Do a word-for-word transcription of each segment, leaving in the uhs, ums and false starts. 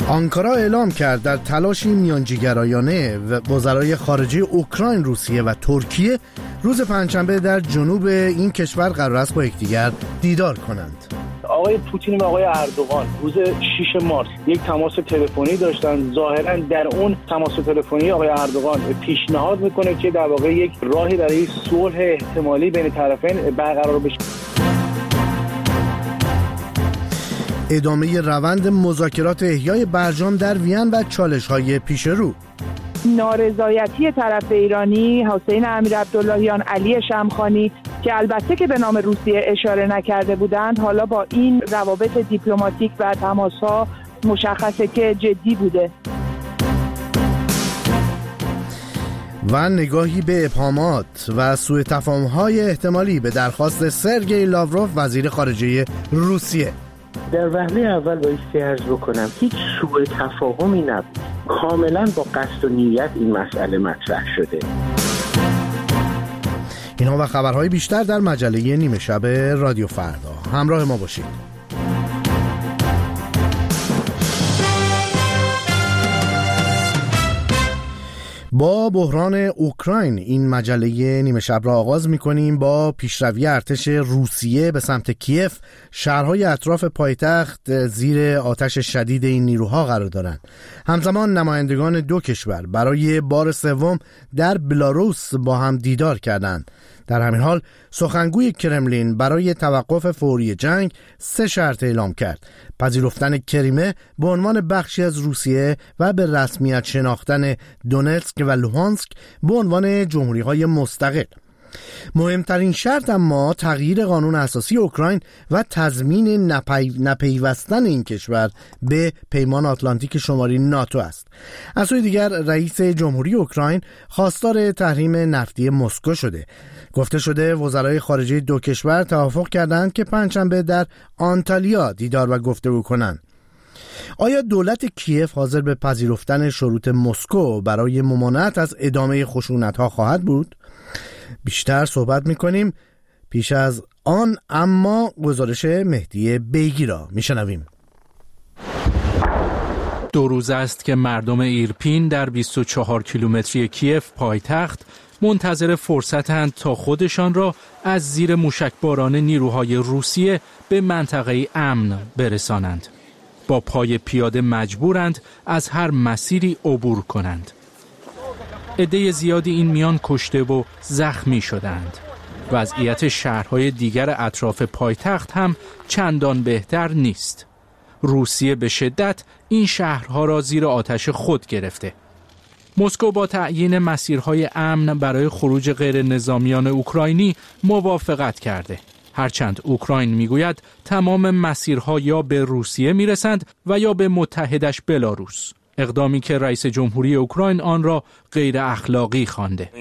آنکارا اعلام کرد در تلاشی میانجیگرایانه وزرای خارجه اوکراین، روسیه و ترکیه روز پنجشنبه در جنوب این کشور قرار است با یکدیگر دیدار کنند. آقای پوتین و آقای اردوغان روز شش مارس یک تماس تلفنی داشتن. ظاهرا در اون تماس تلفنی آقای اردوغان پیشنهاد میکنه که در واقع یک راهی برای صلح احتمالی بین طرفین برقرار بشه. ادامه روند مذاکرات احیای برجام در وین و چالش‌های پیش رو. نارضایتی طرف ایرانی، حسین امیرعبداللهیان، علی شمخانی که البته که به نام روسیه اشاره نکرده بودند، حالا با این روابط دیپلماتیک و تماس‌ها مشخصه که جدی بوده. و نگاهی به ابهامات و سوء تفاهم‌های احتمالی به درخواست سرگئی لاوروف وزیر خارجه روسیه. در وهله اول بایستی عرض بکنم هیچ سوء تفاهمی نبود، کاملا با قصد و نیت این مسئله مطرح شده. اینها و خبرهای بیشتر در مجله نیمه شب رادیو فردا. همراه ما باشید. با بحران اوکراین این مجله نیمه شب را آغاز می‌کنیم با پیشروی ارتش روسیه به سمت کیف. شهرهای اطراف پایتخت زیر آتش شدید این نیروها قرار دارند. همزمان نمایندگان دو کشور برای بار سوم در بلاروس با هم دیدار کردند. در همین حال سخنگوی کرملین برای توقف فوری جنگ سه شرط اعلام کرد: پذیرفتن کریمه به عنوان بخشی از روسیه و به رسمیت شناختن دونتسک و لوهانسک به عنوان جمهوری‌های مستقل. مهمترین شرط اما تغییر قانون اساسی اوکراین و تضمین نپی... نپیوستن این کشور به پیمان آتلانتیک شمالی ناتو است. از سوی دیگر رئیس جمهوری اوکراین خواستار تحریم نفتی مسکو شده. گفته شده وزرای خارجه دو کشور توافق کردند که پنجشنبه در آنتالیا دیدار و گفتگو کنند. آیا دولت کیف حاضر به پذیرفتن شروط مسکو برای ممانعت از ادامه خشونت‌ها خواهد بود؟ بیشتر صحبت می‌کنیم پیش از آن، اما گزارش مهدی بیگی را می‌شنویم. دو روز است که مردم ایرپین در بیست و چهار کیلومتری کیف پایتخت منتظر فرصتند تا خودشان را از زیر موشکباران نیروهای روسیه به منطقه امن برسانند. با پای پیاده مجبورند از هر مسیری عبور کنند. عده زیادی این میان کشته و زخمی شدند. وضعیت شهرهای دیگر اطراف پایتخت هم چندان بهتر نیست. روسیه به شدت این شهرها را زیر آتش خود گرفته. مسکو با تعیین مسیرهای امن برای خروج غیر نظامیان اوکراینی موافقت کرده. هرچند اوکراین میگوید تمام مسیرها یا به روسیه میرسند و یا به متحدش بلاروس. اقدامی که رئیس جمهوری اوکراین آن را غیر اخلاقی خوانده.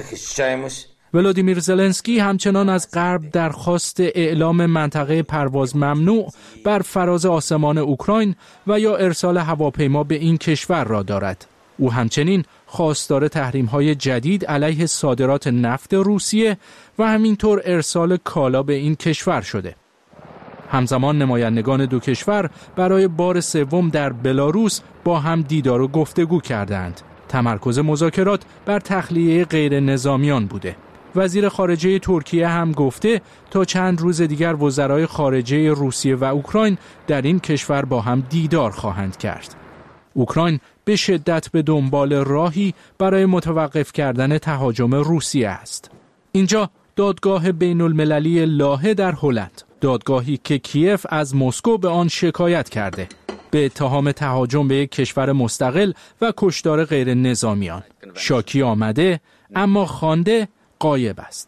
ولادیمیر زلنسکی همچنان از غرب درخواست اعلام منطقه پرواز ممنوع بر فراز آسمان اوکراین و یا ارسال هواپیما به این کشور را دارد. او همچنین خواستار تحریم‌های جدید علیه صادرات نفت روسیه و همینطور ارسال کالا به این کشور شده. همزمان نمایندگان دو کشور برای بار سوم در بلاروس با هم دیدار و گفتگو کردند. تمرکز مذاکرات بر تخلیه غیر نظامیان بوده. وزیر خارجه ترکیه هم گفته تا چند روز دیگر وزرای خارجه روسیه و اوکراین در این کشور با هم دیدار خواهند کرد. اوکراین به شدت به دنبال راهی برای متوقف کردن تهاجم روسیه است. اینجا دادگاه بین المللی لاهه در هلند، دادگاهی که کیف از مسکو به آن شکایت کرده به اتهام تهاجم به یک کشور مستقل و کشتار غیر نظامیان. شاکی آمده اما خوانده غایب است.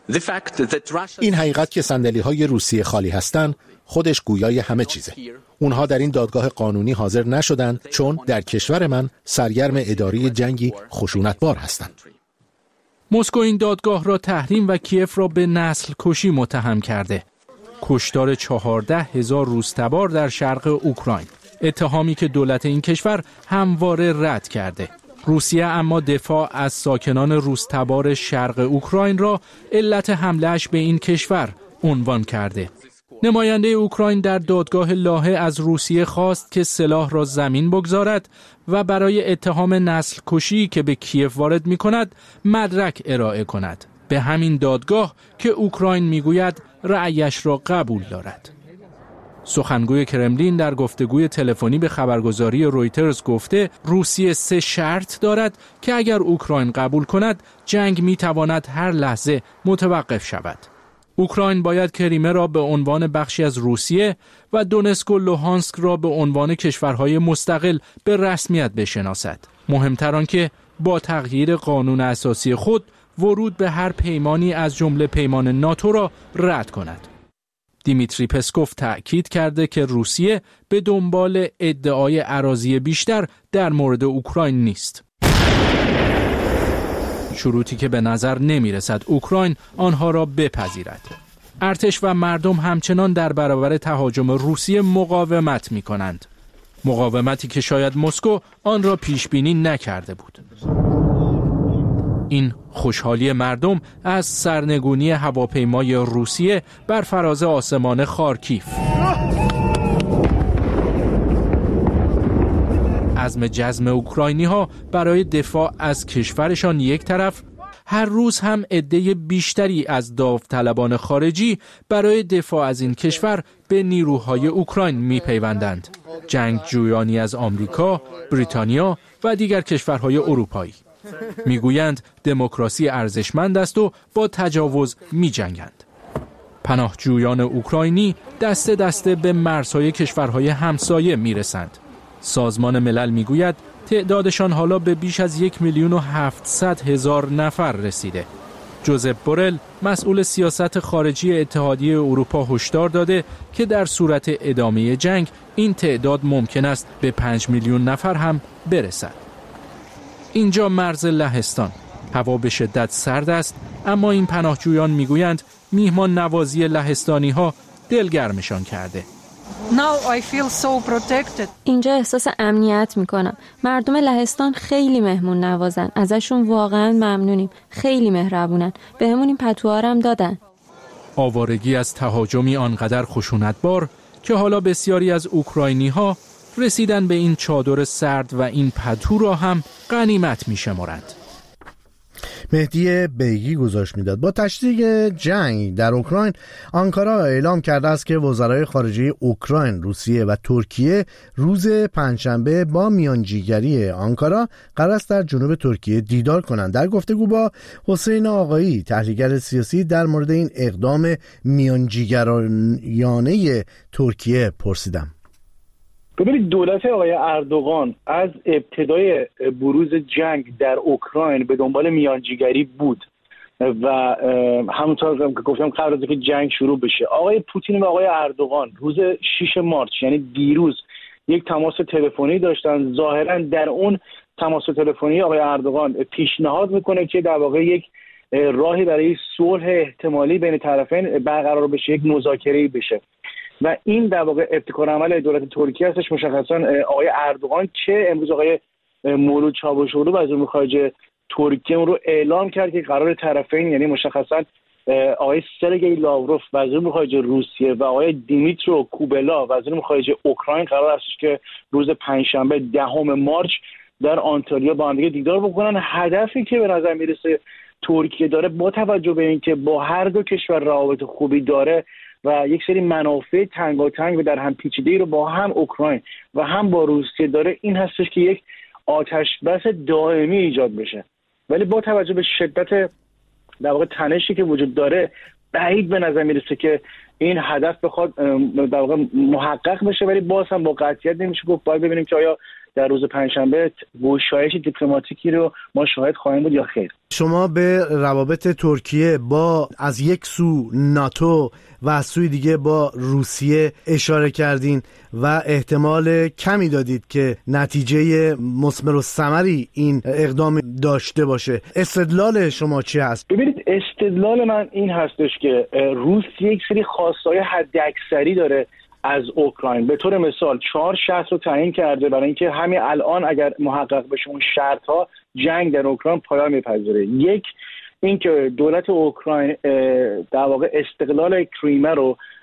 این حقیقت که صندلی‌های روسیه خالی هستند خودش گویای همه چیزه. اونها در این دادگاه قانونی حاضر نشدند چون در کشور من سرگرم اداره جنگی خشونتبار هستند. مسکو این دادگاه را تحریم و کیف را به نسل کشی متهم کرده. کشتار چهارده هزار روس‌تبار در شرق اوکراین. اتهامی که دولت این کشور همواره رد کرده. روسیه اما دفاع از ساکنان روس‌تبار شرق اوکراین را علت حمله‌اش به این کشور عنوان کرده. نماینده اوکراین در دادگاه لاهه از روسیه خواست که سلاح را زمین بگذارد و برای اتهام نسل کشی که به کیف وارد می کند مدرک ارائه کند. به همین دادگاه که اوکراین می گوید رأیش را قبول دارد. سخنگوی کرملین در گفتگوی تلفنی به خبرگزاری رویترز گفته روسیه سه شرط دارد که اگر اوکراین قبول کند جنگ می تواند هر لحظه متوقف شود. اوکراین باید کریمه را به عنوان بخشی از روسیه و دونسک و لوهانسک را به عنوان کشورهای مستقل به رسمیت بشناسد. مهمتر آنکه با تغییر قانون اساسی خود ورود به هر پیمانی از جمله پیمان ناتو را رد کند. دیمیتری پسکوف تأکید کرده که روسیه به دنبال ادعای اراضی بیشتر در مورد اوکراین نیست. شروطی که به نظر نمی رسد اوکراین آنها را بپذیرد. ارتش و مردم همچنان در برابر تهاجم روسیه مقاومت می کنند. مقاومتی که شاید مسکو آن را پیش بینی نکرده بود. این خوشحالی مردم از سرنگونی هواپیمای روسیه بر فراز آسمان خارکیف. عزم جزم اوکراینی ها برای دفاع از کشورشان یک طرف، هر روز هم عده بیشتری از داوطلبان خارجی برای دفاع از این کشور به نیروهای اوکراین می پیوندند. جنگجویانی از آمریکا، بریتانیا و دیگر کشورهای اروپایی میگویند دموکراسی ارزشمند است و با تجاوز می جنگند. پناهجویان اوکراینی دسته دسته به مرزهای کشورهای همسایه می رسند. سازمان ملل می گوید تعدادشان حالا به بیش از یک میلیون و هفتصد هزار نفر رسیده. جوزپ بورل مسئول سیاست خارجی اتحادیه اروپا هشدار داده که در صورت ادامه جنگ این تعداد ممکن است به پنج میلیون نفر هم برسد. اینجا مرز لهستان. هوا به شدت سرد است، اما این پناهجویان میگویند میهمان نوازی لهستانی ها دلگرمشان کرده. Now I feel so protected. اینجا احساس امنیت میکنم. مردم لهستان خیلی مهمون نوازن. ازشون واقعا ممنونیم. خیلی مهربونن. بهمون این پتوها هم دادن. آوارگی از تهاجمی آنقدر خشونتبار که حالا بسیاری از اوکراینی ها رسیدن به این چادر سرد و این پتو را هم غنیمت میشمارند. مهدی بیگی گزارش میداد. با تشدید جنگ در اوکراین، آنکارا اعلام کرده است که وزرای خارجه اوکراین، روسیه و ترکیه روز پنجشنبه با میانجیگری آنکارا قرار است در جنوب ترکیه دیدار کنند. در گفتگو با حسین آقایی، تحلیلگر سیاسی، در مورد این اقدام میانجیگرایانه ترکیه پرسیدم. ببینید، دولت آقای اردوغان از ابتدای بروز جنگ در اوکراین به دنبال میانجیگری بود و همونطور که گفتم قبل از اینکه جنگ شروع بشه آقای پوتین و آقای اردوغان روز شش مارس یعنی دیروز یک تماس تلفنی داشتن. ظاهرا در اون تماس تلفنی آقای اردوغان پیشنهاد میکنه که در واقع یک راهی برای صلح احتمالی بین طرفین برقرار بشه، یک مذاکره‌ای بشه و این در واقع ابتکار عمل دولت ترکیه هستش. مشخصا آقای اردوغان که امروز آقای مولود چاوشوغلو وزیر خارجه ترکیه اون رو اعلام کرد که قرار طرفین، یعنی مشخصا آقای سرگئی لاوروف وزیر خارجه روسیه و آقای دیمیترو کوبلا وزیر خارجه اوکراین قرار است که روز پنجشنبه دهم مارس در آنتالیا با هم دیگه دیدار بکنن. هدفی که به نظر میرسه ترکیه داره، با توجه به اینکه با هر دو کشور روابط خوبی داره و یک سری منافع تنگاتنگ و در هم پیچیده‌ای رو با هم اوکراین و هم با روسیه داره، این هستش که یک آتش بس دائمی ایجاد بشه. ولی با توجه به شدت در واقع تنشی که وجود داره، بعید به نظر میرسه که این هدف بخواد در واقع محقق بشه. ولی باز هم با قطعیت نمیشه گفت. باید ببینیم که آیا در روز پنجشنبه گشایش دیپلماتیکی رو ما شاهد خواهیم بود یا خیر. شما به روابط ترکیه با از یک سو ناتو و از سوی دیگه با روسیه اشاره کردین و احتمال کمی دادید که نتیجه مثمر و ثمری این اقدام داشته باشه. استدلال شما چی هست؟ ببینید، استدلال من این هستش که روسیه یک سری خواستهای حداکثری داره از اوکراین. به طور مثال چهار شرط رو تعیین کرده برای اینکه همین الان اگر محقق بشه اون شرط‌ها، جنگ در اوکراین پایان میپذیره. یک، اینکه دولت اوکراین در واقع استقلال کریمه رو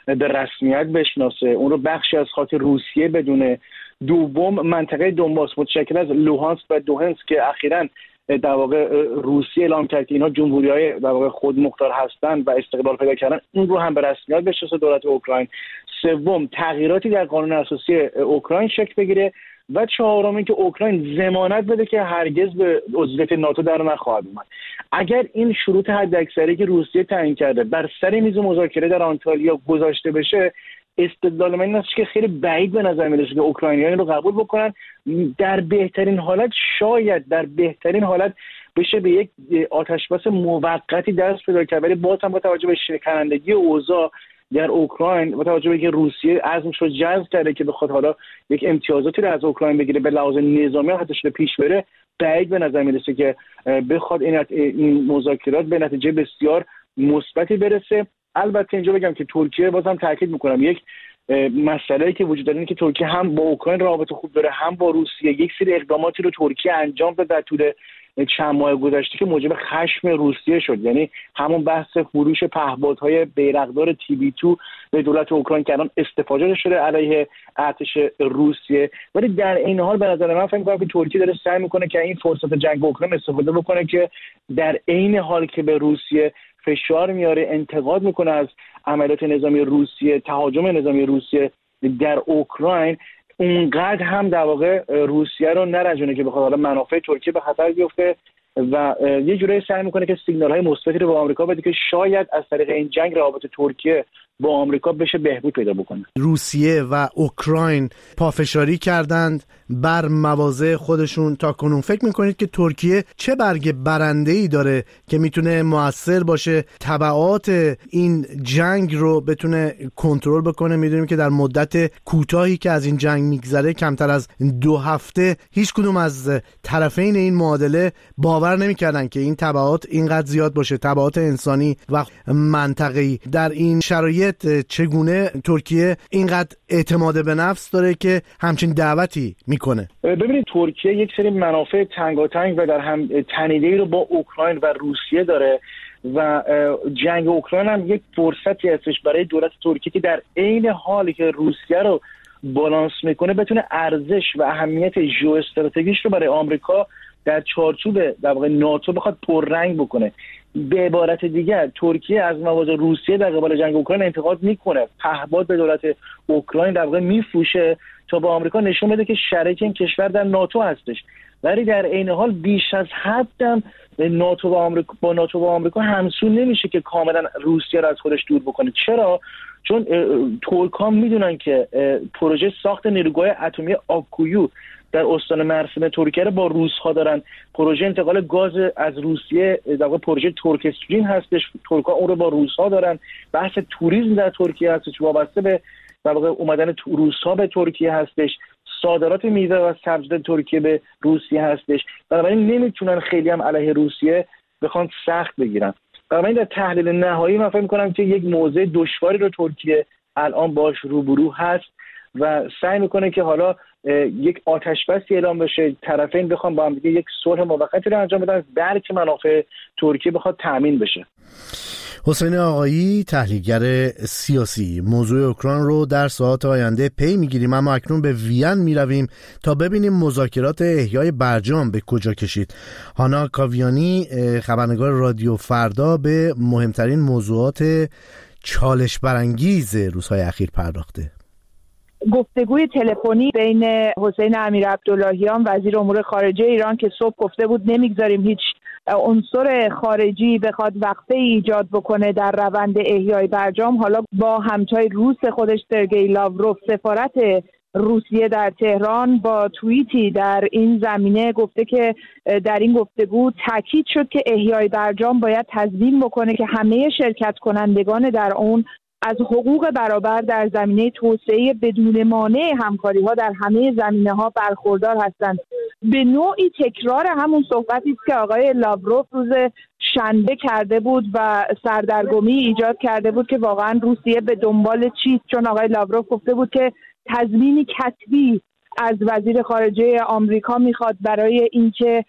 به رسمیت بشناسه، اون رو بخشی از خاک روسیه بدونه. دوم، منطقه دونباس متشکل از لوهانسک و دونتسک که اخیراً در واقع روسیه اعلام کرد که اینها جمهوری‌های در واقع خودمختار هستند و استقلال پیدا کردن، اون رو هم به رسمیت بشناسه دولت اوکراین. سوم، تغییراتی در قانون اساسی اوکراین شکل بگیره. و چهارم اینکه اوکراین ضمانت بده که هرگز به عضویت ناتو در نخواهد اومد. اگر این شروط حداکثری که روسیه تعیین کرده بر سر میز مذاکره در آنتالیا گذاشته بشه، استدلال من این است که خیلی بعید به نظر میرسه که اوکراینی‌ها این رو قبول بکنن. در بهترین حالت، شاید در بهترین حالت بشه به یک آتشبس موقتی دست پیدا کرد، ولی باز هم با توجه به شکنندگی اوضاع در اوکراین، با توجه به اینکه روسیه عزمش رو جذب کرده که بخواد حالا یک امتیازاتی رو از اوکراین بگیره به لحاظ نظامی حتی شده پیش بره، بعید به نظر میرسه که بخواد این این مذاکرات به نتیجه بسیار مثبتی برسه. البته اینجا بگم که ترکیه، بازم تاکید میکنم، یک مسئله‌ای که وجود داره اینه که ترکیه هم با اوکراین رابطه خوب داره، هم با روسیه. یک سری اقداماتی رو ترکیه انجام داد در طول چند ماه گذشته که موجب خشم روسیه شد، یعنی همون بحث فروش پهپادهای بیرقدار تی بی دو به دولت اوکراین که الان استفاده شده علیه ارتش روسیه. ولی در این حال به نظر من فکر می‌کنم که ترکیه داره سعی میکنه که این فرصت جنگ اوکراین استفاده بکنه که در عین حال که به روسیه فشار میاره، انتقاد میکنه از عملیات نظامی روسیه، تهاجم نظامی روسیه در اوکراین، اونقدر هم در واقع روسیه رو نرنجونه که بخواد حالا منافع ترکیه به خطر بیفته و یه جورایی سعی میکنه که سیگنال‌های مثبتی رو به آمریکا بده که شاید از طریق این جنگ روابط ترکیه با آمریکا بشه بهبود پیدا بکنه. روسیه و اوکراین پافشاری کردند بر مواضع خودشون تا کنون. فکر میکنید که ترکیه چه برگ برنده‌ای داره که میتونه موثر باشه، تبعات این جنگ رو بتونه کنترل بکنه؟ میدونیم که در مدت کوتاهی که از این جنگ میگذره، کمتر از دو هفته، هیچ کدوم از طرفین این معادله باور نمیکردن که این تبعات اینقدر زیاد باشه، تبعات انسانی و منطقه‌ای. در این شرایط چگونه ترکیه اینقدر اعتماد به نفس داره که همچین دعوتی میکنه؟ ببینید، ترکیه یک سری منافع تنگاتنگ و در هم تنیده‌ای رو با اوکراین و روسیه داره و جنگ اوکراین هم یک فرصتی هستش برای دولت ترکیه که در عین حالی که روسیه رو بالانس میکنه بتونه ارزش و اهمیت ژئواستراتژیک رو برای آمریکا در چارچوب در واقع ناتو بخواد پررنگ بکنه. به عبارت دیگر، ترکیه از مواضع روسیه در قبال جنگ اوکراین انتقاد میکنه، پهپاد به دولت اوکراین در واقع میفروشه تا به آمریکا نشون بده که شریک این کشور در ناتو هستش. ولی در عین حال بیش از حد هم ناتو و آمریکا با ناتو و آمریکا همسو نمیشه که کاملا روسیه رو از خودش دور بکنه. چرا؟ چون ترک‌ها میدونن که پروژه ساخت نیروگاه اتمی آکویو در استان مرسین ترکیه رو با روس‌ها دارن. پروژه انتقال گاز از روسیه در واقع پروژه ترک استریم هستش، ترک‌ها اون رو با روس‌ها دارن. بحث توریسم در ترکیه هستش، وابسته به در واقع اومدن روس‌ها به ترکیه هستش. صادرات میوه و سبزیجات ترکیه به روسیه هستش. بنابراین نمیتونن خیلی هم علیه روسیه بخوان سخت بگیرن. بنابراین در تحلیل نهایی من فکر می‌کنم که یک موضع دشواری رو ترکیه الان باش روبرو هست و سعی میکنه که حالا یک آتشبسی اعلام بشه، طرفین بخوان با هم دیگه یک صلح موقتی رو انجام بدن، درک منافع ترکیه بخواد تامین بشه. حسین آقایی، تحلیلگر سیاسی، موضوع اوکراین رو در ساعات آینده پی میگیریم، اما اکنون به وین میرویم تا ببینیم مذاکرات احیای برجام به کجا کشید. هانا کاویانی، خبرنگار رادیو فردا، به مهمترین موضوعات چالش برانگیز روزهای اخیر پرداخته. گفتگوی تلفنی بین حسین امیرعبداللهیان وزیر امور خارجه ایران که صبح گفته بود نمیگذاریم هیچ عنصر خارجی بخواد وقفه ایجاد بکنه در روند احیای برجام، حالا با همتای روس خودش سرگئی لاوروف سفارت روسیه در تهران با توییتی در این زمینه گفته که در این گفتگو تاکید شد که احیای برجام باید تضمین بکنه که همه شرکت کنندگان در اون از حقوق برابر در زمینه توسعه بدون مانع همکاری‌ها در همه زمینه‌ها برخوردار هستند. به نوعی تکرار همون صحبتی است که آقای لاوروف روز شنبه کرده بود و سردرگمی ایجاد کرده بود که واقعا روسیه به دنبال چیست، چون آقای لاوروف گفته بود که تضمین کتبی از وزیر خارجه آمریکا میخواد برای اینکه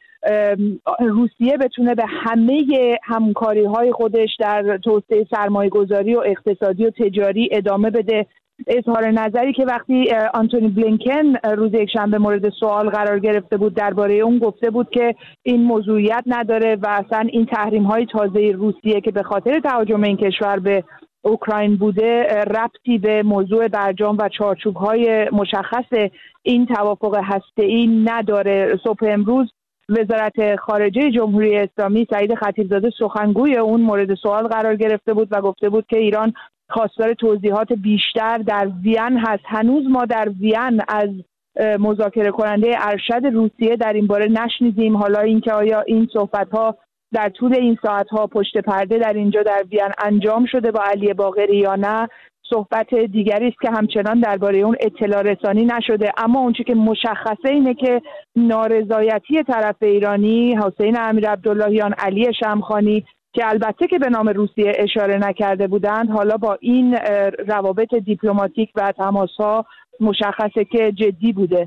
روسیه بتونه به همه همکاری‌های خودش در توسعه سرمایه‌گذاری و اقتصادی و تجاری ادامه بده. اظهار نظری که وقتی آنتونی بلینکن روز یکشنبه مورد سوال قرار گرفته بود درباره اون گفته بود که این موضوعیت نداره و اصلا این تحریم‌های تازه روسیه که به خاطر تهاجم این کشور به اوکراین بوده ربطی به موضوع برجام و چارچوب‌های مشخص این توافق هسته‌ای نداره. صبح امروز وزارت خارجه جمهوری اسلامی سعید خطیبزاده سخنگوی اون مورد سوال قرار گرفته بود و گفته بود که ایران خواستار توضیحات بیشتر در وین هست. هنوز ما در وین از مذاکره کننده ارشد روسیه در این باره نشنیدیم. حالا اینکه آیا این صحبت‌ها در طول این ساعت‌ها پشت پرده در اینجا در وین انجام شده با علی باقری یا نه صحبت دیگری است که همچنان درباره اون اطلاع رسانی نشده. اما اونچه که مشخصه اینه که نارضایتی طرف ایرانی، حسین امیرعبداللهیان، علی شمخانی که البته که به نام روسیه اشاره نکرده بودند، حالا با این روابط دیپلماتیک و تماس‌ها مشخصه که جدی بوده.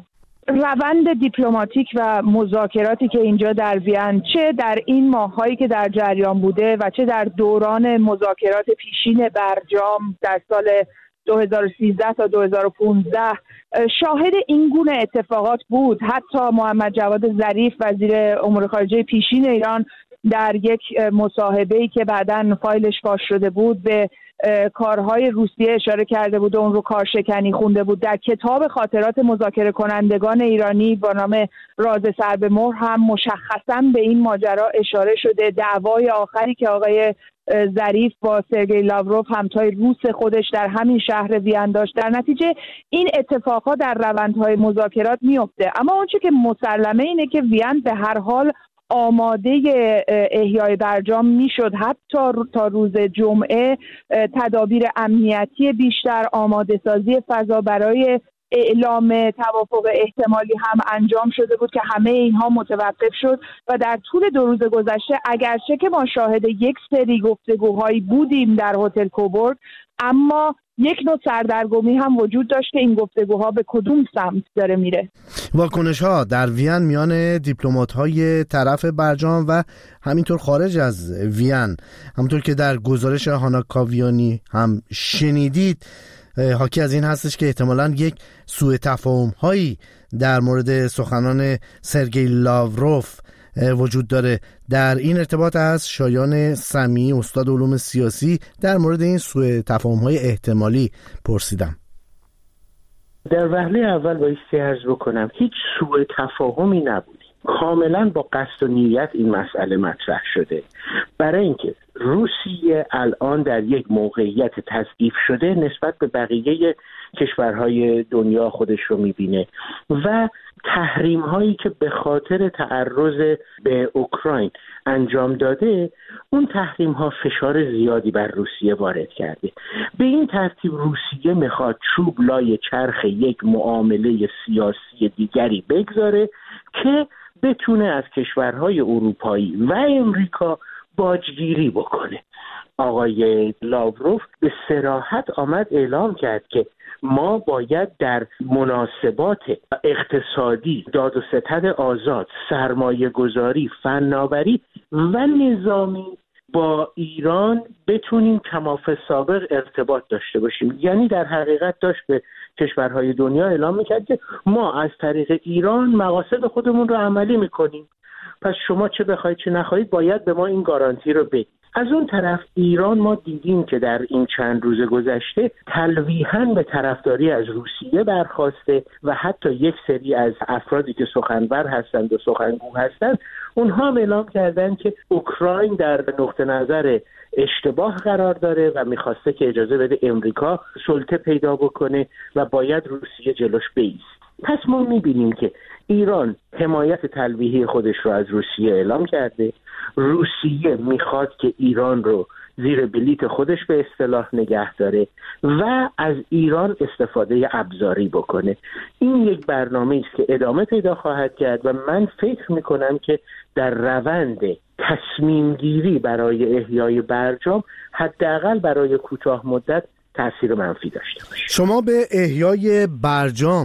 روند دیپلماتیک و مذاکراتی که اینجا در وین چه در این ماهایی که در جریان بوده و چه در دوران مذاکرات پیشین برجام در سال دو هزار و سیزده تا دو هزار و پانزده شاهد این گونه اتفاقات بود. حتی محمد جواد ظریف وزیر امور خارجه پیشین ایران در یک مصاحبه‌ای که بعداً فایلش فاش شده بود به کارهای روسیه اشاره کرده بود و اون رو کارشکنی خونده بود. در کتاب خاطرات مذاکره کنندگان ایرانی با نام راز سر به مهر هم مشخصاً به این ماجرا اشاره شده. دعوای آخری که آقای ظریف با سرگئی لاوروف همتای روس خودش در همین شهر وین داشت، در نتیجه این اتفاقات در روندهای مذاکرات میفته. اما اونچه که مسلمه اینه که وین به هر حال آماده احیای برجام میشد. حتی تا روز جمعه تدابیر امنیتی بیشتر، آماده سازی فضا برای اعلام توافق احتمالی هم انجام شده بود که همه اینها متوقف شد و در طول دو روز گذشته اگرچه که ما شاهد یک سری گفتگوهایی بودیم در هتل کوبورگ، اما یک نوع سردرگمی هم وجود داشت که این گفتگوها به کدوم سمت داره میره. واکنش ها در وین میان دیپلمات های طرف برجام و همینطور خارج از وین، همونطور که در گزارش هانا کاویانی هم شنیدید، حاکی از این هستش که احتمالاً یک سوء تفاهم هایی در مورد سخنان سرگئی لاوروف وجود داره. در این ارتباط از شایان سمیعی استاد علوم سیاسی در مورد این سوء تفاهم های احتمالی پرسیدم. در وهله اول بایستی عرض بکنم هیچ سوء تفاهمی نبود. کاملا با قصد و نیت این مسئله مطرح شده، برای اینکه روسیه الان در یک موقعیت تضعیف شده نسبت به بقیه کشورهای دنیا خودش رو میبینه و تحریم هایی که به خاطر تعرض به اوکراین انجام داده، اون تحریم ها فشار زیادی بر روسیه وارد کرده. به این ترتیب روسیه میخواد چوب لای چرخ یک معامله سیاسی دیگری بگذاره که بتونه از کشورهای اروپایی و امریکا باجگیری بکنه. آقای لاوروف به صراحت آمد اعلام کرد که ما باید در مناسبات اقتصادی، داد و ستد آزاد، سرمایه گذاری، فناوری و نظامی با ایران بتونیم کماف سابق ارتباط داشته باشیم. یعنی در حقیقت داشت به کشورهای دنیا اعلام میکرد که ما از طریق ایران مقاصد خودمون رو عملی میکنیم، پس شما چه بخواید چه نخواهید باید به ما این گارانتی رو بدید. از اون طرف ایران ما دیدیم که در این چند روز گذشته تلویحاً به طرفداری از روسیه برخاسته و حتی یک سری از افرادی که سخنور هستند و سخنگو هستند اونها اعلام کردند که اوکراین در نقطه نظر اشتباه قرار داره و میخواسته که اجازه بده امریکا سلطه پیدا بکنه و باید روسیه جلوش بایست. پس ما میبینیم که ایران حمایت تلویحی خودش رو از روسیه اعلام کرده، روسیه میخواد که ایران رو زیر بلیت خودش به اصطلاح نگه داره و از ایران استفاده ابزاری بکنه. این یک برنامه است که ادامه پیدا خواهد کرد و من فکر میکنم که در روند تصمیم گیری برای احیای برجام حداقل برای کوتاه مدت تأثیر منفی داشته باشه. شما به احیای برجام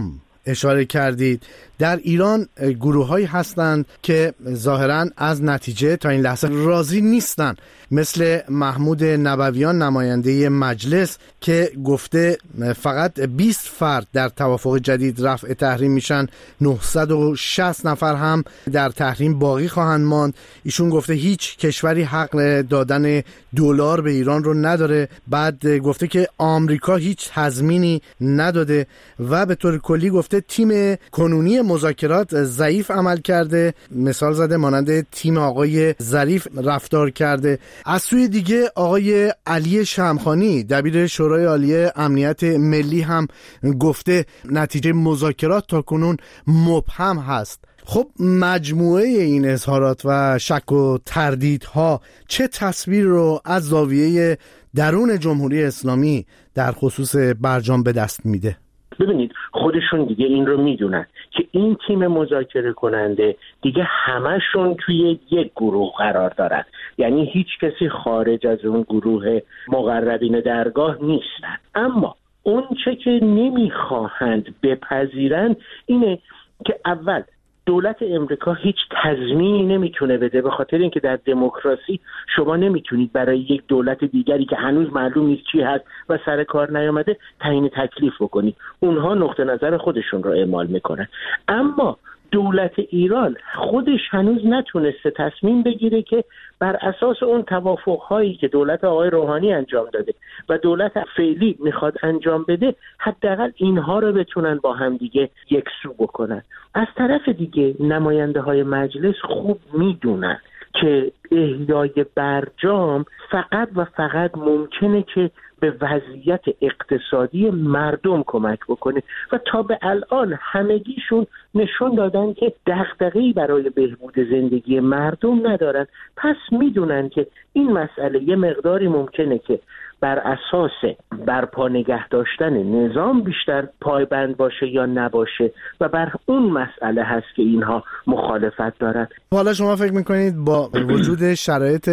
اشاره کردید. در ایران گروه هایی هستند که ظاهراً از نتیجه تا این لحظه راضی نیستن، مثل محمود نبویان نماینده مجلس که گفته فقط بیست فرد در توافق جدید رفع تحریم میشن، نهصد و شصت نفر هم در تحریم باقی خواهند ماند. ایشون گفته هیچ کشوری حق دادن دلار به ایران رو نداره. بعد گفته که آمریکا هیچ تضمینی نداده و به طور کلی گفته تیم کنونی مذاکرات ضعیف عمل کرده. مثال زده مانند تیم آقای ظریف رفتار کرده. از سوی دیگه آقای علی شمخانی دبیر شورای عالی امنیت ملی هم گفته نتیجه مذاکرات تا کنون مبهم هست. خب مجموعه این اظهارات و شک و تردیدها چه تصویر رو از زاویه درون جمهوری اسلامی در خصوص برجام به دست میده؟ ببینید خودشون دیگه این رو میدونن که این تیم مذاکره کننده دیگه همشون توی یک گروه قرار دارن، یعنی هیچ کسی خارج از اون گروه مقربین درگاه نیستن. اما اون چه که نمیخواهند بپذیرن اینه که اول دولت امریکا هیچ تضمینی نمیتونه بده، به خاطر اینکه در دموکراسی شما نمیتونید برای یک دولت دیگری که هنوز معلوم نیست چی هست و سر کار نیامده تعیین تکلیف بکنید. اونها نقطه نظر خودشون رو اعمال میکنن. اما دولت ایران خودش هنوز نتونسته تصمیم بگیره که بر اساس اون توافق‌هایی که دولت آقای روحانی انجام داده و دولت فعلی میخواد انجام بده، حداقل اینها رو بتونن با هم دیگه یکسو بکنن. از طرف دیگه نماینده های مجلس خوب میدونن که احیای برجام فقط و فقط ممکنه که به وضعیت اقتصادی مردم کمک بکنه و تا به الان همگیشون نشون دادن که دغدغه‌ای برای بهبود زندگی مردم ندارن. پس میدونن که این مسئله یه مقداری ممکنه که بر اساس برپا نگه داشتن نظام بیشتر پایبند باشه یا نباشه و بر اون مسئله هست که اینها مخالفت دارن. حالا شما فکر میکنید با وجود شرایط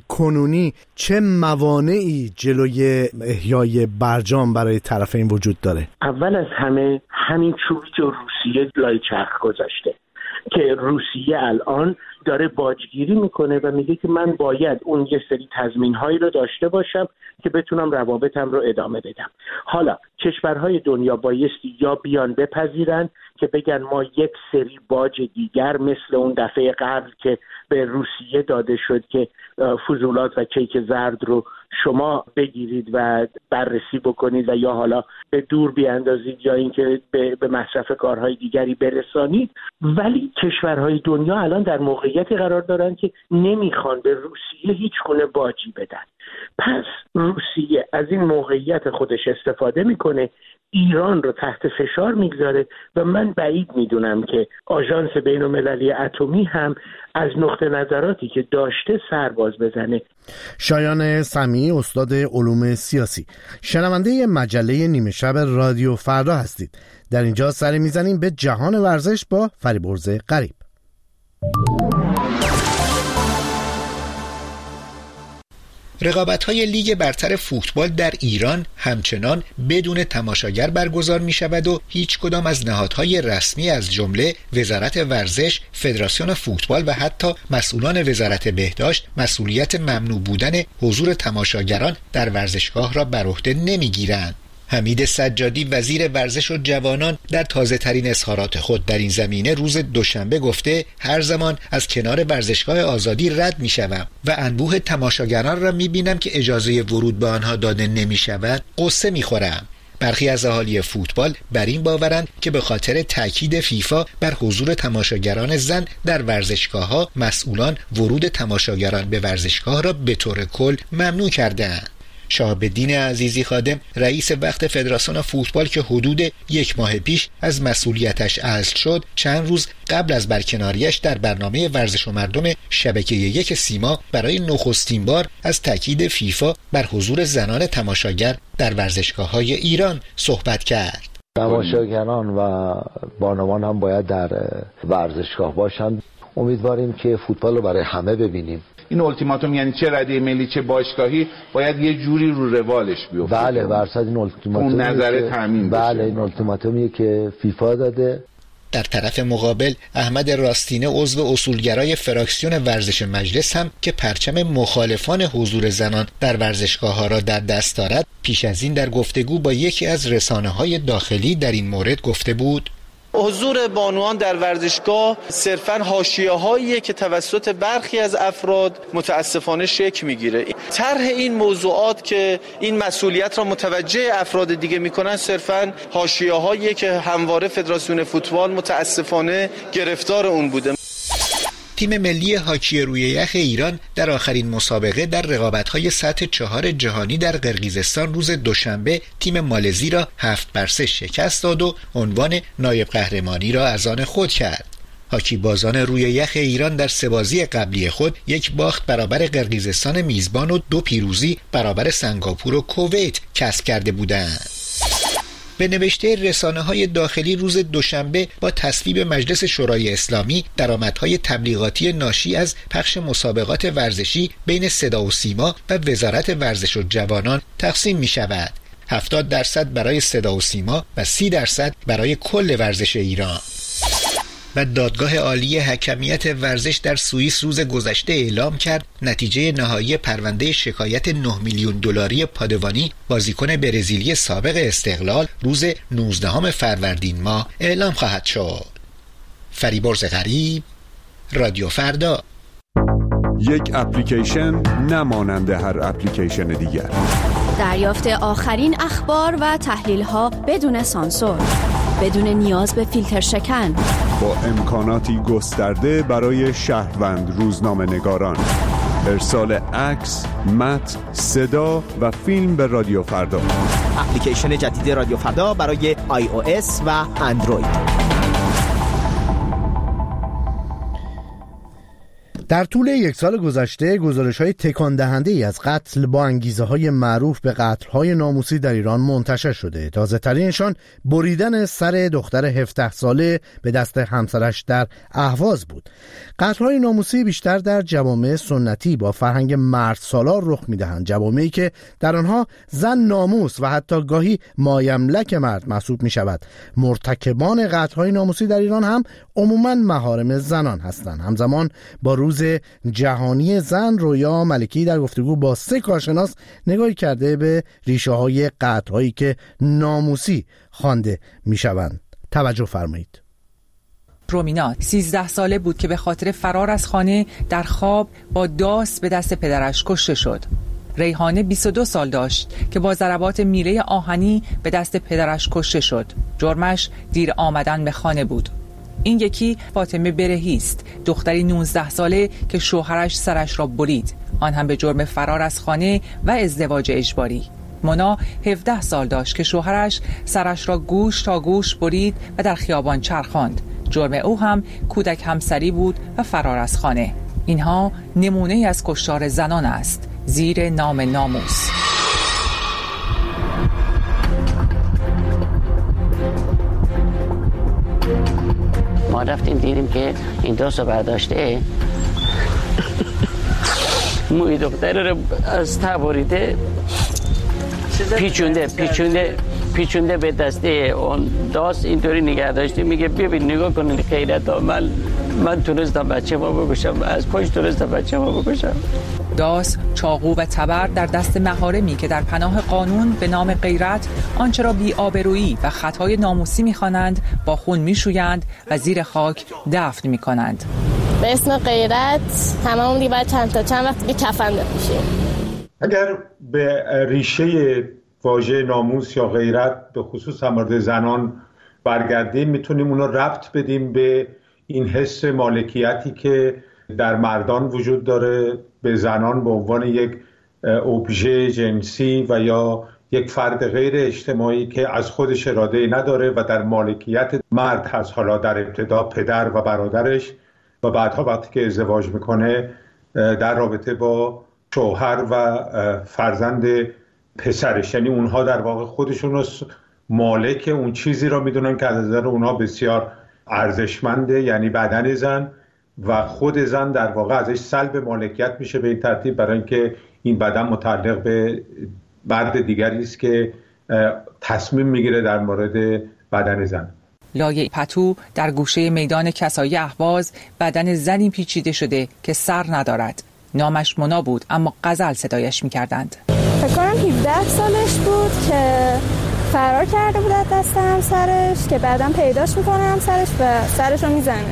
کنونی چه موانعی جلوی احیای برجام برای طرفین وجود داره؟ اول از همه همین چوبی که روسیه لای چرخ گذاشته که روسیه الان داره باجگیری میکنه و میگه که من باید اون یه سری تضمین‌هایی رو داشته باشم که بتونم روابطم رو ادامه بدم. حالا کشورهای دنیا بایستی یا بیان بپذیرن که بگن ما یک سری باج دیگر مثل اون دفعه قبل که به روسیه داده شد که فضولات و کیک زرد رو شما بگیرید و بررسی بکنید و یا حالا به دور بیاندازید یا اینکه به, به مصرف کارهای دیگری برسانید، ولی کشورهای دنیا الان در موقعیتی قرار دارن که نمیخوان به روسیه هیچ گونه باجی بدن. پس روسیه از این موقعیت خودش استفاده میکنه، ایران رو تحت فشار میگذاره و من بعید میدونم که آژانس بین‌المللی اتمی هم از نقطه نظراتی که داشته سرباز بزنه. شایان سمیعی، استاد علوم سیاسی، شنونده مجله نیمه شب رادیو فردا هستید. در اینجا سر میزنیم به جهان ورزش با فریبرز غریب. رقابت‌های لیگ برتر فوتبال در ایران همچنان بدون تماشاگر برگزار می‌شود و هیچ کدام از نهادهای رسمی از جمله وزارت ورزش، فدراسیون فوتبال و حتی مسئولان وزارت بهداشت مسئولیت ممنوع بودن حضور تماشاگران در ورزشگاه را بر عهده نمی‌گیرند. حمید سجادی وزیر ورزش و جوانان در تازه ترین اظهارات خود در این زمینه روز دوشنبه گفته هر زمان از کنار ورزشگاه آزادی رد می شوم و انبوه تماشاگران را می بینم که اجازه ورود به آنها داده نمی شود قصه می خورم. برخی از اهالی فوتبال بر این باورند که به خاطر تاکید فیفا بر حضور تماشاگران زن در ورزشگاه‌ها مسئولان ورود تماشاگران به ورزشگاه را به طور کل ممنوع کرده‌اند. شهاب‌الدین عزیزی خادم رئیس وقت فدراسیون فوتبال که حدود یک ماه پیش از مسئولیتش عزل شد، چند روز قبل از برکناریش در برنامه ورزش و مردم شبکه یک سیما برای نخستین بار از تاکید فیفا بر حضور زنان تماشاگر در ورزشگاه‌های ایران صحبت کرد. تماشاگران و بانوان هم باید در ورزشگاه باشند. امیدواریم که فوتبال رو برای همه ببینیم. این التیماتوم یعنی چه رده ملی چه باشگاهی باید یه جوری رو روالش بیفته. بله برصد این التیماتوم اون نظر تامین بشه. بله این التیماتومیه که فیفا داده. در طرف مقابل احمد راستینه عضو اصولگرای فراکسیون ورزش مجلس هم که پرچم مخالفان حضور زنان در ورزشگاه‌ها را در دست دارد پیش از این در گفتگو با یکی از رسانه‌های داخلی در این مورد گفته بود: حضور بانوان در ورزشگاه صرفاً حاشیه‌هاییه که توسط برخی از افراد متاسفانه شکل میگیره. طرح این موضوعات که این مسئولیت را متوجه افراد دیگه میکنن صرفاً حاشیه‌هاییه که همواره فدراسیون فوتبال متاسفانه گرفتار اون بوده. تیم ملی هاکی روی یخ ایران در آخرین مسابقه در رقابت‌های سطح چهار جهانی در قرقیزستان روز دوشنبه تیم مالزی را هفت بر سه شکست داد و عنوان نایب قهرمانی را از آن خود کرد. هاکی بازان روی یخ ایران در سه بازی قبلی خود یک باخت برابر قرقیزستان میزبان و دو پیروزی برابر سنگاپور و کویت کسب کرده بودند. به نوشته رسانه‌های داخلی روز دوشنبه با تصویب مجلس شورای اسلامی درآمدهای تبلیغاتی ناشی از پخش مسابقات ورزشی بین صدا و سیما و وزارت ورزش و جوانان تقسیم می شود. هفتاد درصد برای صدا و سیما و سی درصد برای کل ورزش ایران. و دادگاه عالی حکمیت ورزش در سوئیس روز گذشته اعلام کرد نتیجه نهایی پرونده شکایت نه میلیون دلاری پادوانی بازیکن برزیلی سابق استقلال روز نوزدهم فروردین ماه اعلام خواهد شد. فریبرز غریب، رادیو فردا. یک اپلیکیشن نمانند هر اپلیکیشن دیگر. دریافت آخرین اخبار و تحلیل‌ها بدون سانسور، بدون نیاز به فیلتر شکن، با امکاناتی گسترده برای شهروند روزنامه نگاران. ارسال عکس، متن، صدا و فیلم به رادیو فردا. اپلیکیشن جدید رادیو فردا برای آی او اس و اندروید. در طول یک سال گذشته گزارش‌های تکان دهنده‌ای از قتل با انگیزه‌های معروف به قتل‌های ناموسی در ایران منتشر شده. تازه‌ترینشان بریدن سر دختر هفده ساله به دست همسرش در اهواز بود. قتل‌های ناموسی بیشتر در جوامع سنتی با فرهنگ مردسالار رخ می‌دهند، جوامعی که در آنها زن ناموس و حتی گاهی مایملک مرد محسوب می‌شود. مرتکبان قتل‌های ناموسی در ایران هم عموماً محارم زنان هستند. همزمان با روز جهانی زن، رویا ملکی در گفتگو با سه کارشناس نگاهی کرده به ریشه های قتل هایی که ناموسی خوانده می شوند. توجه فرمایید. رومینا سیزده ساله بود که به خاطر فرار از خانه در خواب با داس به دست پدرش کشته شد. ریحانه بیست و دو سال داشت که با ضربات میله آهنی به دست پدرش کشته شد. جرمش دیر آمدن به خانه بود. این یکی فاطمه برهی است، دختری نوزده ساله که شوهرش سرش را برید، آن هم به جرم فرار از خانه و ازدواج اجباری. مونا هفده سال داشت که شوهرش سرش را گوش تا گوش برید و در خیابان چرخاند. جرم او هم کودک همسری بود و فرار از خانه. اینها نمونه از کشتار زنان است زیر نام ناموس. ما رفتیم دیدیم که این داستو برداشته موی دختر رو از تبریده پیچونده پیچونده پیچونده به دسته اون داست اینطوری نگه داشته. میگه ببین نگاه کنین خیرت ها، من من تونستم بچه ما بکشم، از پشت تونستم بچه ما بکشم. داس، چاقو و تبر در دست محارمی که در پناه قانون به نام غیرت آنچه را بی‌آبرویی و خطای ناموسی می‌خوانند با خون می‌شویند و زیر خاک دفن می‌کنند. به اسم غیرت تمام دیگه چند تا چند وقت دیگه کفن بپوشیم. اگر به ریشه واژه ناموس یا غیرت به خصوص در مورد زنان برگردیم، میتونیم اون رو ربط بدیم به این حس مالکیتی که در مردان وجود داره به زنان به عنوان یک ابژه جنسی و یا یک فرد غیر اجتماعی که از خودش اراده نداره و در مالکیت مرد هست، حالا در ابتدا پدر و برادرش و بعدها وقتی که ازدواج میکنه در رابطه با شوهر و فرزند پسرش، یعنی اونها در واقع خودشون رو مالک اون چیزی را میدونن که از نظر اونها بسیار ارزشمنده، یعنی بدن زن و خود زن در واقع ازش سلب مالکیت میشه به این ترتیب، برای اینکه این بدن متعلق به مرد دیگری است که تصمیم میگیره در مورد بدن زن. لایه پتو در گوشه میدان کسایی اهواز بدن زنی پیچیده شده که سر ندارد. نامش مونا بود اما غزل صدایش میکردند. فکر کنم هفده سالش بود که فرار کرده بود از دست همسرش که بعدم پیداش میکنه همسرش و سرش رو میزنه.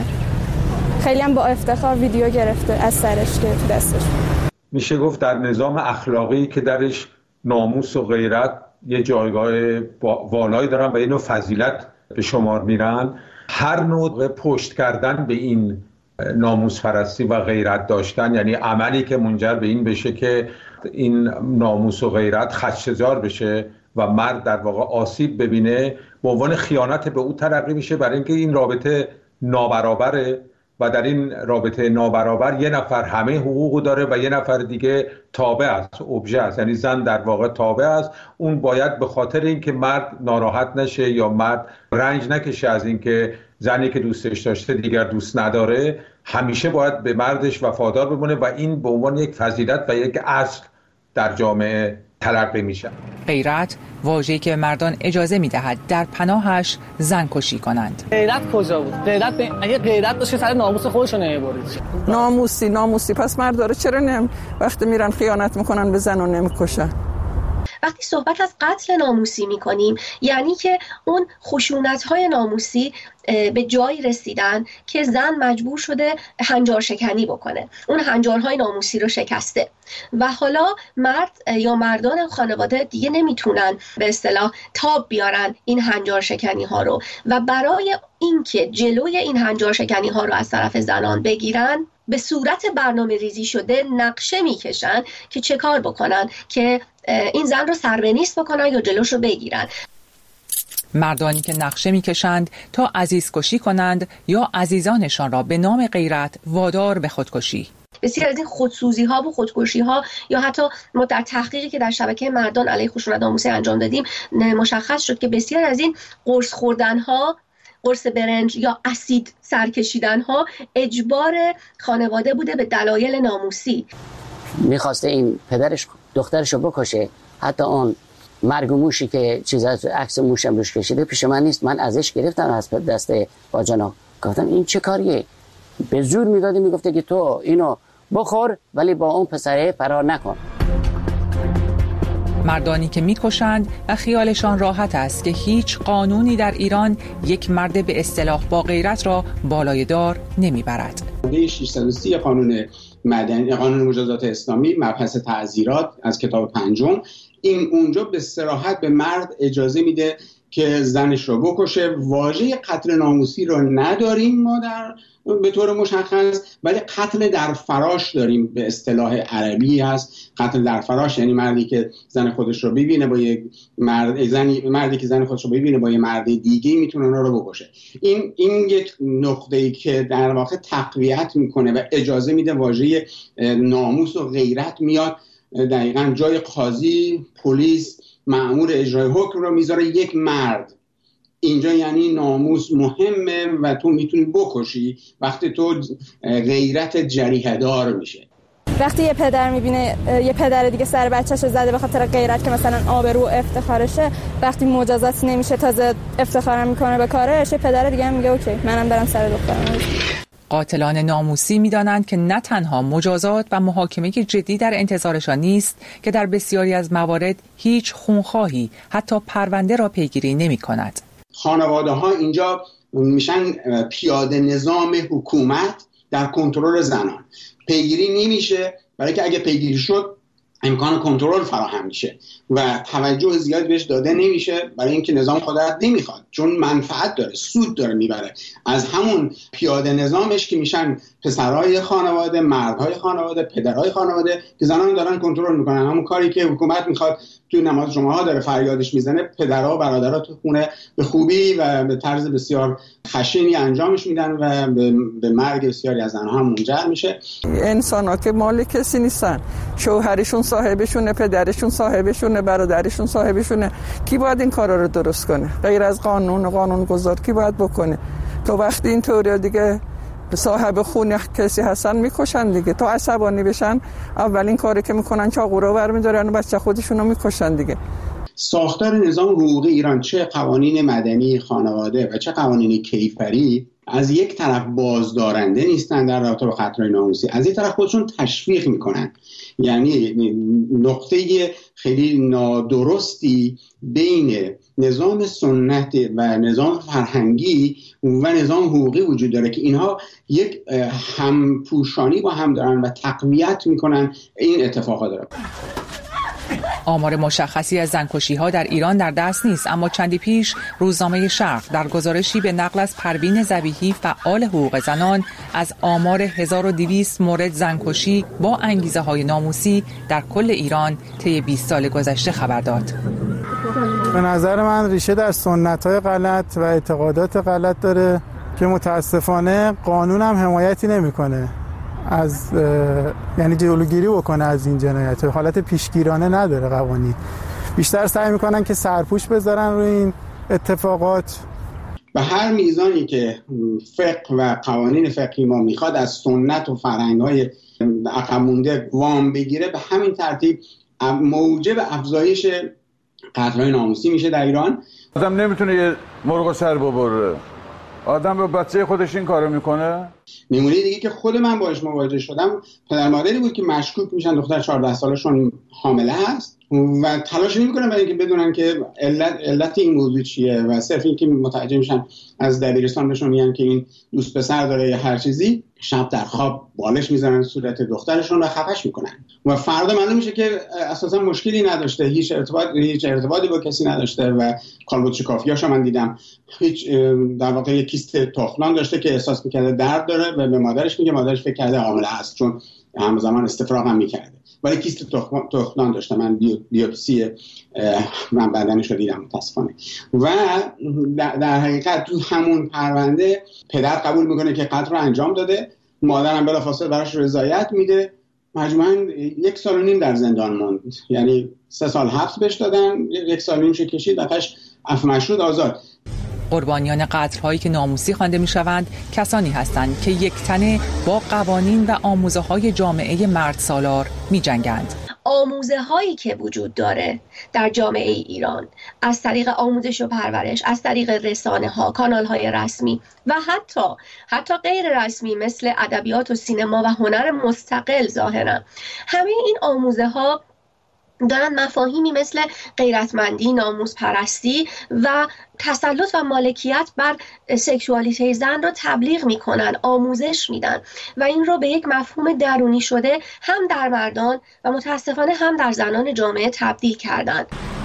خیلی هم با افتخار ویدیو گرفته از سرش که تو دستش. میشه گفت در نظام اخلاقی که درش ناموس و غیرت یه جایگاه والایی دارن و یه نوع فضیلت به شمار میرن، هر نوع پشت کردن به این ناموس پرستی و غیرت داشتن، یعنی عملی که منجر به این بشه که این ناموس و غیرت خدشه‌زار بشه و مرد در واقع آسیب ببینه، به عنوان خیانت به او تلقی میشه، برای اینکه این رابطه نابرابره و در این رابطه نابرابر یه نفر همه حقوقو داره و یه نفر دیگه تابع است، ابژه است، یعنی زن در واقع تابع است. اون باید به خاطر اینکه مرد ناراحت نشه یا مرد رنج نکشه از اینکه زنی که دوستش داشته دیگر دوست نداره، همیشه باید به مردش وفادار بمونه و این به عنوان یک فضیلت و یک اصل در جامعه تلقی میشه. غیرت واژه‌ای که مردان اجازه میدهد در پناهش زن کشی کنند. غیرت کجا بود؟ غیرت ب... اگه غیرت داشت سر ناموس خودشون نمیبرید. ناموسی ناموسی پس مرد داره چرا نم وقتی میرن خیانت میکنن به زن و نمیکشن؟ وقتی صحبت از قتل ناموسی میکنیم یعنی که اون خشونت‌های ناموسی به جایی رسیدن که زن مجبور شده هنجار شکنی بکنه، اون هنجارهای ناموسی رو شکسته و حالا مرد یا مردان خانواده دیگه نمیتونن به اصطلاح تاب بیارن این هنجار شکنی ها رو و برای اینکه جلوی این هنجار شکنی ها رو از طرف زنان بگیرن به صورت برنامه ریزی شده نقشه میکشن که چه کار بکنن که این زن رو سربنیست بکنن یا جلوش رو بگیرن. مردانی که نقشه میکشند تا عزیز کشی کنند یا عزیزانشان را به نام غیرت وادار به خودکشی. بسیار از این خودسوزی ها و خودکشی ها یا حتی ما در تحقیقی که در شبکه مردان علیه خشونت ناموسی انجام دادیم مشخص شد که بسیار از این قرص خوردن ها، قرص برنج یا اسید سر کشیدن ها اجبار خانواده بوده به دلایل ناموسی. میخواسته این پدرش دخترش رو بکشه، حتی اون مرگ و موشی که چیز از عکس موشم روش کشیده پیش من نیست، من ازش گرفتم از دست باجانا، گفتم این چه کاریه؟ به زور میدادی میگفته که تو اینو بخور ولی با اون پسره فرار نکن. مردانی که میکشند و خیالشان راحت است که هیچ قانونی در ایران یک مرد به اصطلاح با غیرت را بالای دار نمیبرد. ماده ششصد و سی قانون مدنی، قانون مجازات اسلامی، مبحث تعزیرات از کتاب پنجم، این اونجا به صراحت به مرد اجازه میده که زنش رو بکشه. واژه قتل ناموسی رو نداریم ما در به طور مشخص، ولی قتل در فراش داریم، به اصطلاح عربی هست. قتل در فراش یعنی مردی که زن خودش رو ببینه با یک مرد زنی مردی که زن خودش رو ببینه با یک مرد دیگه میتونه اون رو بکشه. این این یک نقطه‌ای که در واقع تقویت میکنه و اجازه میده واژه ناموس و غیرت میاد دقیقاً جای قاضی، پلیس، مأمور اجرای حکم رو میذاره یک مرد. اینجا یعنی ناموس مهمه و تو میتونی بکشی وقتی تو غیرت جریحه دار میشه. وقتی یه پدر میبینه یه پدر دیگه سر بچه‌شو زده به خاطر غیرت که مثلا آبرو و افتخارشه، وقتی مجازاتی نمیشه تازه افتخارم میکنه به کارش، یه پدر دیگه هم میگه اوکی منم برم سر دخترم. قاتلان ناموسی می‌دانند که نه تنها مجازات و محاکمه جدی در انتظارشان نیست که در بسیاری از موارد هیچ خونخواهی حتی پرونده را پیگیری نمی‌کند. خانواده‌ها اینجا میشن پیاده نظام حکومت در کنترل زنان. پیگیری نمیشه برای که اگه پیگیری شد امکان کنترل فراهم میشه و توجه زیاد بهش داده نمیشه برای اینکه نظام قدرت نمیخواد، چون منفعت داره، سود داره میبره از همون پیاده نظامش که میشن پسرهای خانواده، مردهای خانواده، پدرهای خانواده که زنان دارن کنترل میکنن. همون کاری که حکومت میخواد توی نماز جمعه ها داره فریادش میزنه، پدرها و برادرها تو خونه به خوبی و به طرز بسیار خشنی انجامش میدن و به مرگ بسیاری از زنها هم منجر میشه. انسان‌ها که مال کسی نیستن، شوهرشون صاحبشونه، پدرشون صاحبشونه، برادرشون صاحبشونه. کی باید این کارا رو درست کنه غیر از قانون و قانون گذار؟ کی باید بکنه؟ تو وقتی این طوری دیگه صاحب خونه کسی هستن میکشن دیگه، تا عصبانی بشن اولین کاری که میکنن چاقو رو برمی‌دارن و بچه خودشونو میکشن دیگه. ساختار نظام حقوقی ایران، چه قوانین مدنی خانواده و چه قوانین کیفری، از یک طرف بازدارنده نیستن در رابطه با خطرهای ناموسی، از یک طرف خودشون تشویق میکنن. یعنی نقطه خیلی نادرستی بین نظام سنت و نظام فرهنگی و نظام حقوقی وجود داره که اینها یک همپوشانی با هم دارن و تقویت میکنن این اتفاقات داره. آمار مشخصی از زنکشی‌ها در ایران در دست نیست، اما چندی پیش روزنامه شرق در گزارشی به نقل از پروین ذبیحی فعال حقوق زنان از آمار هزار و دویست مورد زنکشی با انگیزه‌های ناموسی در کل ایران طی بیست سال گذشته خبر داد. به نظر من ریشه در سنت‌های غلط و اعتقادات غلط داره که متاسفانه قانون هم حمایتی نمی‌کنه از یعنی جلوگیری بکنه از این جنایت. حالت پیشگیرانه نداره قوانین، بیشتر سعی میکنن که سرپوش بذارن روی این اتفاقات. به هر میزانی که فقه و قوانین فقهی ما میخواد از سنت و فرهنگ‌های عقب مونده وام بگیره، به همین ترتیب موجب افزایش قتل‌های ناموسی میشه در ایران. آدم نمیتونه یه مرغ سر ببره، آدم به بچه خودش این کارو میکنه. نمونه دیگه که خود من باهاش مواجه شدم، پدر مادری بود که مشکوک میشن دختر چهارده سالشون حامله هست و تلاش نمیکنن برای اینکه بدونن که علت علت این موضوع چیه و صرف اینکه متوجه میشن از دبیرستان بهشون میگن که این دوست پسر داره یا هر چیزی، شب در خواب بالش میزنن صورت دخترشون و خفش میکنن و فردا معلوم میشه که اساسا مشکلی نداشته، هیچ ارتباط هیچ ارتباطی با کسی نداشته و کالبد شکافیاشو من دیدم، هیچ در واقع کیست تخمدان داشته که احساس میکرده درد داره و به مادرش میگه، مادرش فکر کرده حامله هست چون همزمان استفراغ هم میکرده، ولی کیست تخمدان داشته. من بیوپسی من بدنش رو دیدم متاسفانه. و در حقیقت تو همون پرونده پدر قبول میکنه که قتل رو انجام داده، مادرم بلافاصله براش رضایت میده، مجموعاً یک سال و نیم در زندان موند، یعنی سه سال حبس بهش دادن، یک سال و نیمش کشید، بعدش عفو مشروط آزاد. قربانیان قتل‌هایی که ناموسی خوانده می‌شوند کسانی هستند که یک تنه با قوانین و آموزه‌های جامعه مرد سالار می‌جنگند. آموزه هایی که وجود داره در جامعه ایران از طریق آموزش و پرورش، از طریق رسانه ها، کانال های رسمی و حتی حتی غیر رسمی مثل ادبیات و سینما و هنر مستقل، ظاهرا همه این آموزه ها دارن مفاهیمی مثل غیرتمندی، ناموس پرستی و تسلط و مالکیت بر سکشوالیته زن رو تبلیغ میکنن، آموزش میدن و این رو به یک مفهوم درونی شده هم در مردان و متاسفانه هم در زنان جامعه تبدیل کردن.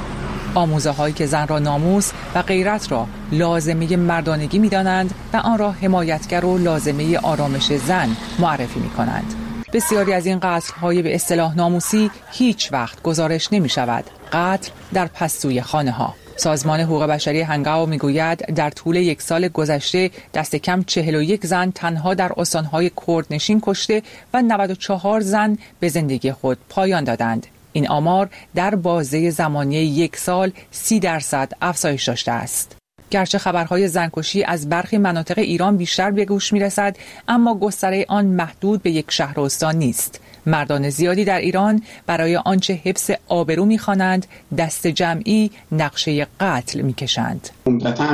آموزه هایی که زن را ناموس و غیرت را لازمه مردانگی میدانند و آن را حمایتگر و لازمه آرامش زن معرفی میکنند. بسیاری از این قتل‌های به اصطلاح ناموسی هیچ وقت گزارش نمی شود. قتل در پستوی خانه ها. سازمان حقوق بشری هنگاو می گوید در طول یک سال گذشته دست کم چهل و یک زن تنها در استانهای کردنشین کشته و نود و چهار زن به زندگی خود پایان دادند. این آمار در بازه زمانی یک سال سی درصد افزایش داشته است. گرچه خبرهای زنکشی از برخی مناطق ایران بیشتر به گوش میرسد، اما گستره آن محدود به یک شهر و استان نیست. مردان زیادی در ایران برای آنچه حفظ آبرو می‌خوانند دست جمعی نقشه قتل می‌کشند. عمدتاً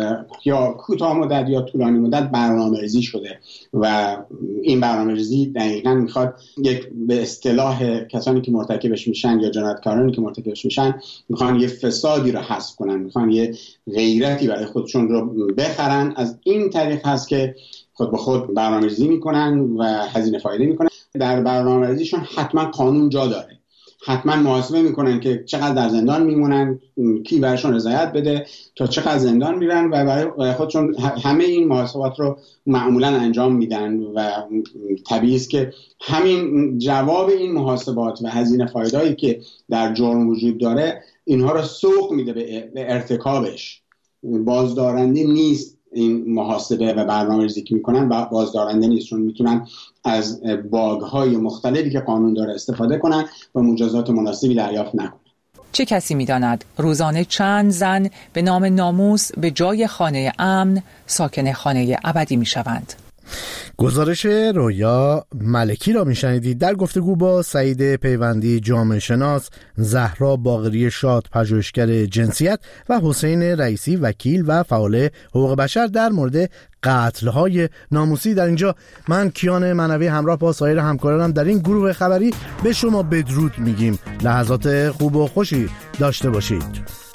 یا کوتاه مدت یا طولانی مدت برنامه‌ریزی شده و این برنامه‌ریزی دقیقاً می‌خواد یک به اصطلاح کسانی که مرتکبش میشن یا جنایتکارانی که مرتکبش میشن می‌خوان یه فسادی رو حذف کنن، می‌خوان یه غیرتی برای خودشون رو بخرن. از این طریق هست که خود به خود برنامه‌ریزی می‌کنن و هزینه فایده می‌کنن. در برنامه‌ریزیشون حتما قانون جا داره، حتما محاسبه میکنن که چقدر در زندان میمونن، کی برشون رضایت بده تا چقدر زندان میرن و برای خودشون همه این محاسبات رو معمولا انجام میدن و طبیعی است که همین جواب این محاسبات و هزینه فایده‌ای که در جرم وجود داره اینها رو سوق میده به ارتکابش. بازدارنده نیست این محاسبه و برنامه‌ریزی که میکنن بازدارنده نیست، چون میتونن از باگ‌های مختلفی که قانون داره استفاده کنن و مجازات مناسبی دریافت نکنن. چه کسی میداند روزانه چند زن به نام ناموس به جای خانه امن ساکن خانه ابدی میشوند؟ گزارش رویا ملکی را میشنیدید در گفتگو با سعید پیوندی جامعه شناس، زهرا باقری شاد پژوهشگر جنسیت و حسین رئیسی وکیل و فعال حقوق بشر در مورد قتل‌های ناموسی. در اینجا من کیان منوی همراه با سایر همکارانم در این گروه خبری به شما بدرود میگیم. لحظات خوب و خوشی داشته باشید.